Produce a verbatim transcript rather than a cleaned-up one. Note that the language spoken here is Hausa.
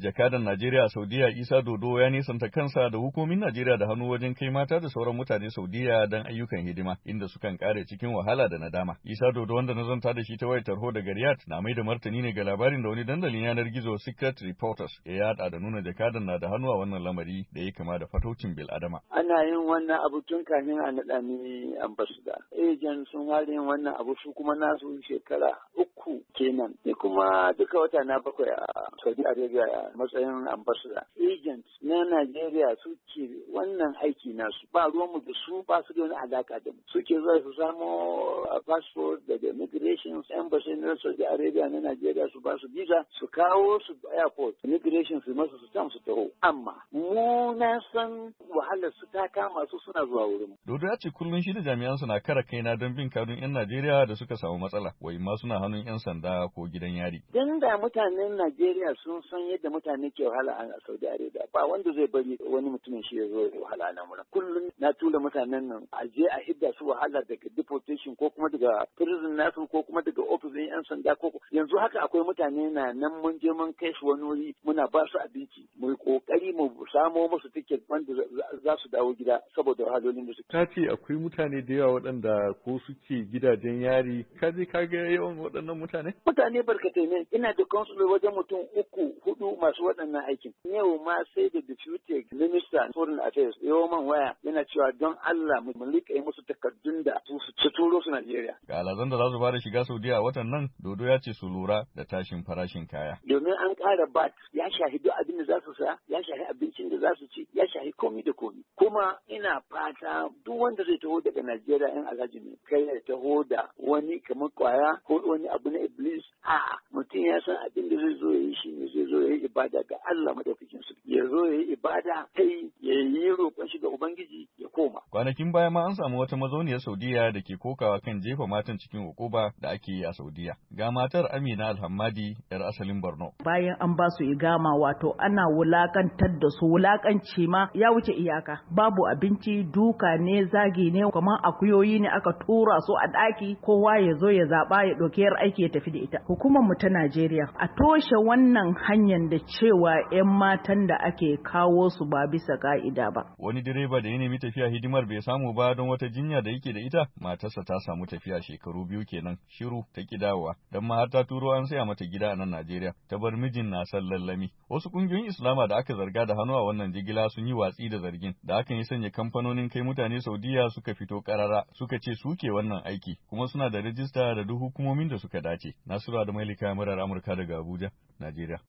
Jakadan Najeriya a Saudiya Isa Dodo ya nisanta kansa da hukumomin Najeriya da hannu wajen kai mata da sauran mutane Saudiya don ayyukan hidima, inda sukan kare cikin wahala da nadama. Isa Dodo, wanda na zanta da shi ta wayar tarho daga Riyadh, na mai da martani ne ga labarin da wani dandalin yanar gizo Secret Reporters ya yada da nuna jakadan na da hannu a wannan lamari da ya kama da fataucin bil'adama. Ana yin wannan abu tun kafin a naɗa ni ambassador. Agent sun fara yin wannan abu su kuma nasu shekara uku kenan. Ni kuma duka wata na bakwai a Saudi Arabia a matsayin ambassador. Agent na Najeriya suke wannan aiki nasu. Ba ruwanmu da su, ba su da wani alaka da mu. Suke zuwa su samo passport daga immigration embassy na Saudi Arabia na Najeriya su ba su visa su kawo su airport immigration su masu su tam su taho. Amma mu na san wahalar su ta kama su suna zuwa wurin. Dodo ya ce kullum shi da jami'an su na kara kaina don bin kadun 'yan Najeriya da suka samu matsala, wai ma suna hannun 'yan sanda ko gidan yari. Dan da mutanen Najeriya sun san yadda mutane ke wahala a Saudi Arabia, ba wanda zai bari wani mutumin shi ya zo ya wahala na mura. Kullum na tura mutanen nan a je a hidda su wahala daga deportation ko kuma daga prison nasu ko kuma daga ofishin 'yan sanda ko yanzu haka akwai mutane na nan mun je mun kai su wani wuri muna ba su abinci mu yi kokari mu samo musu tiket wanda za su dawo gida saboda wahalolin da suke. Ka ce akwai mutane da yawa waɗanda ko suke gidajen yari, ka je ka ga yawan waɗannan mutane? Mutane barkatai ne, ina da consul wajen mutum uku hudu masu waɗannan aikin. Yau ma sai da deputy minister foreign affairs yau man waya yana cewa don Allah mu rika yi musu takardun da su turo su Najeriya. Ga alazan da za su fara shiga Saudiya a watan nan, Dodo ya ce su lura da tashin farashin kaya. Domin an ƙara bat ya shahi duk abin da za su sa, ya shahi abincin da za su ci, ya shahi komi da komi. Kuma ina fata duk wanda zai taho daga Najeriya in alhaji ne, kai ya taho da wani kamar kwaya ko wani abu na iblis. A'a, mutum ya san abin da zai zo ya yi shi ne, zai zo ya yi ibada ga Allah madaukakin su. Ya zo ya yi ibada kai ya yi roƙon shi ga Ubangiji ya koma. Kwanakin baya ma an samu wata mazauniyar Saudiya da ke kokawa kan jefa matan cikin hukuma da ake yi a Saudiya. Ga matar Amina Alhammadi, yar asalin Borno. Bayan an ba su igama, wato ana wulakantar da su, wulakanci ma ya wuce iyaka. Babu abinci, duka ne, zagi ne, kamar akuyoyi ne aka tura su a ɗaki, kowa ya zo ya zaɓa ya ɗauki yar aiki ya tafi da ita. Hukumar mu ta Najeriya a toshe wannan hanyar da cewa 'yan matan da ake kawo su ba bisa ka'ida ba. Wani direba da ya nemi tafiya hidimar bai samu ba don wata jinya da yake da ita, matarsa ta samu tafiya shekaru biyu kenan, shiru ta ki dawowa, don ma har ta turo an saya mata gida a nan Najeriya, ta bar mijin na san lallami. Wasu kungiyoyin Islama da aka zarga da hannu a wannan jigila sun yi watsi da zargin, da hakan ya sanya kamfanonin kai mutane Saudiya suka fito karara suka ce suke wannan aiki, kuma suna da rajista da duk hukumomin da suka dace. Nasiru da Mailika murar Amurka daga Abuja, Najeriya.